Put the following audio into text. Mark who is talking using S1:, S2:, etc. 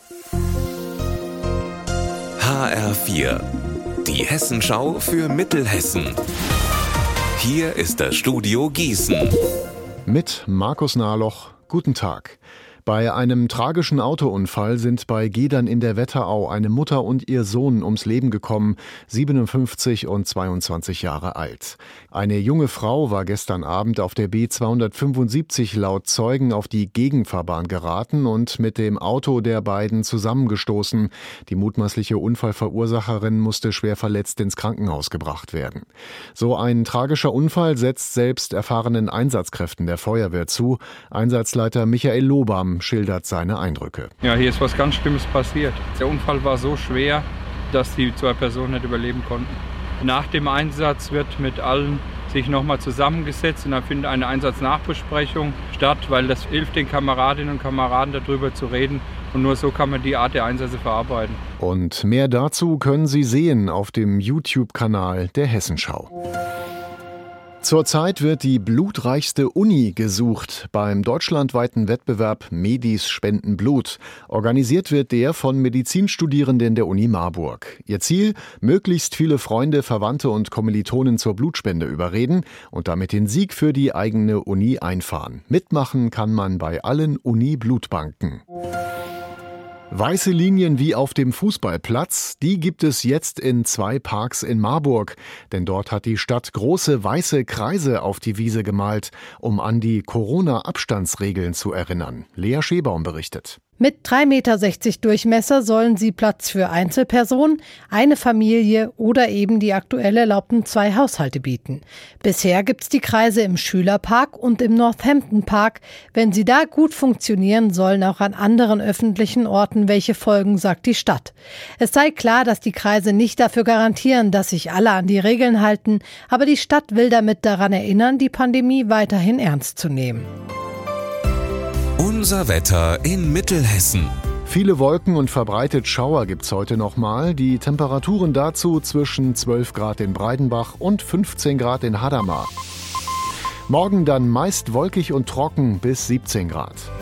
S1: HR4, die Hessenschau für Mittelhessen. Hier ist das Studio Gießen.
S2: Mit Markus Nahloch, guten Tag. Bei einem tragischen Autounfall sind bei Gedern in der Wetterau eine Mutter und ihr Sohn ums Leben gekommen, 57 und 22 Jahre alt. Eine junge Frau war gestern Abend auf der B275 laut Zeugen auf die Gegenfahrbahn geraten und mit dem Auto der beiden zusammengestoßen. Die mutmaßliche Unfallverursacherin musste schwer verletzt ins Krankenhaus gebracht werden. So ein tragischer Unfall setzt selbst erfahrenen Einsatzkräften der Feuerwehr zu. Einsatzleiter Michael Lohbaum schildert seine Eindrücke.
S3: Ja, hier ist was ganz Schlimmes passiert. Der Unfall war so schwer, dass die zwei Personen nicht überleben konnten. Nach dem Einsatz wird mit allen sich nochmal zusammengesetzt und dann findet eine Einsatznachbesprechung statt, weil das hilft den Kameradinnen und Kameraden darüber zu reden und nur so kann man die Art der Einsätze verarbeiten.
S2: Und mehr dazu können Sie sehen auf dem YouTube-Kanal der Hessenschau. Zurzeit wird die blutreichste Uni gesucht beim deutschlandweiten Wettbewerb Medis spenden Blut. Organisiert wird der von Medizinstudierenden der Uni Marburg. Ihr Ziel: möglichst viele Freunde, Verwandte und Kommilitonen zur Blutspende überreden und damit den Sieg für die eigene Uni einfahren. Mitmachen kann man bei allen Uni-Blutbanken. Weiße Linien wie auf dem Fußballplatz, die gibt es jetzt in 2 Parks in Marburg. Denn dort hat die Stadt große weiße Kreise auf die Wiese gemalt, um an die Corona-Abstandsregeln zu erinnern. Lea Schebaum berichtet.
S4: Mit 3,60 Meter Durchmesser sollen sie Platz für Einzelpersonen, eine Familie oder eben die aktuell erlaubten 2 Haushalte bieten. Bisher gibt's die Kreise im Schülerpark und im Northampton Park. Wenn sie da gut funktionieren, sollen auch an anderen öffentlichen Orten welche folgen, sagt die Stadt. Es sei klar, dass die Kreise nicht dafür garantieren, dass sich alle an die Regeln halten, aber die Stadt will damit daran erinnern, die Pandemie weiterhin ernst zu nehmen.
S1: Unser Wetter in Mittelhessen.
S2: Viele Wolken und verbreitet Schauer gibt's heute nochmal. Die Temperaturen dazu zwischen 12 Grad in Breidenbach und 15 Grad in Hadamar. Morgen dann meist wolkig und trocken bis 17 Grad.